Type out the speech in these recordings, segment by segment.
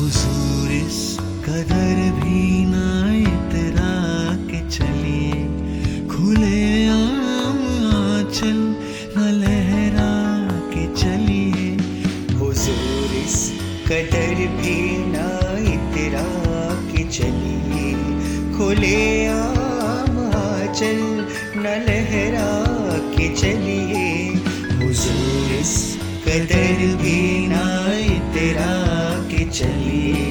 हुजूर इस कदर भी ना इतरा के चलिए, खुले आम आंचल न लहरा के चलिए। हुजूर इस कदर भी ना इतरा के चलिए, खुले आम आंचल न लहरा के चलिए। हुजूर इस कदर भी ना इतरा के चलिए।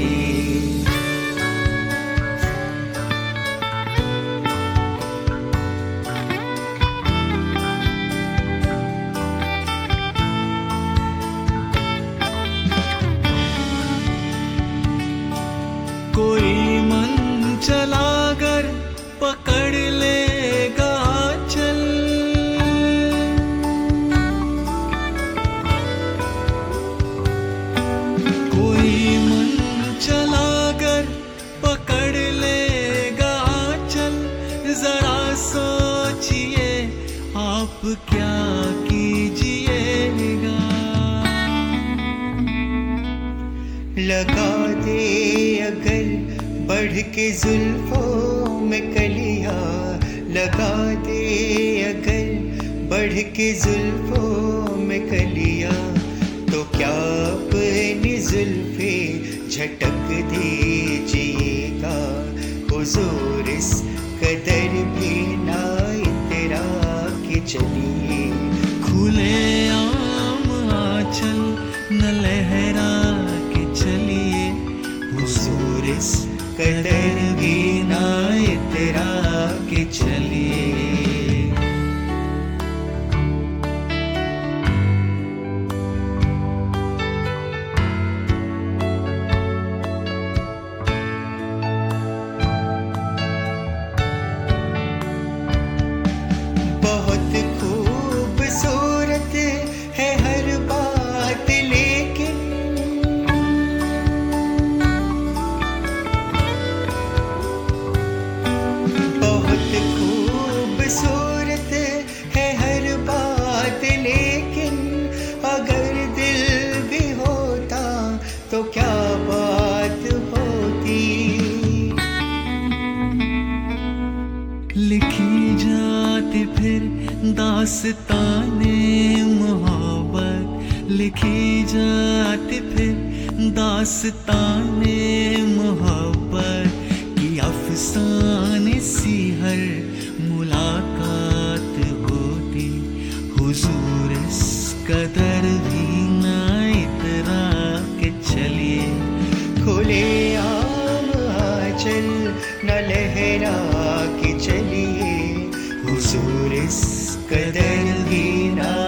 कोई मन चलाकर पकड़ लेगा चल, कोई मन चलाकर पकड़ लेगा चल। जरा सोचिए आप क्या कीजिएगा। लगा दे अगर बढ़ के जुल्फों में कलियां, लगा दे अगर बढ़ के जुल्फों में कलियां, तो क्या अपनी जुल्फे झटक दीजिएगा। हुजूर इस कदर भी ना इतरा के चलिए, खुले आम आंचल न लहरा के चलिए। हुजूर इस कदर भी ना इतरा के चलिए। बहुत खूबसूरत है हर बात, लेकिन बहुत खूबसूरत है हर बात, लेकिन अगर दिल भी होता तो क्या बात होती। लिखी जाती फिर दास्ताने मोहब्बत, लिखी जाती फिर दास्ताने मोहब्बत की अफसाने सी हर मुलाकात होती। हुजूर इस कदर भी ना इतरा के चलिए, खुले आम आंचल न लहरा के चलिए। हुजूर इस कदर भी ना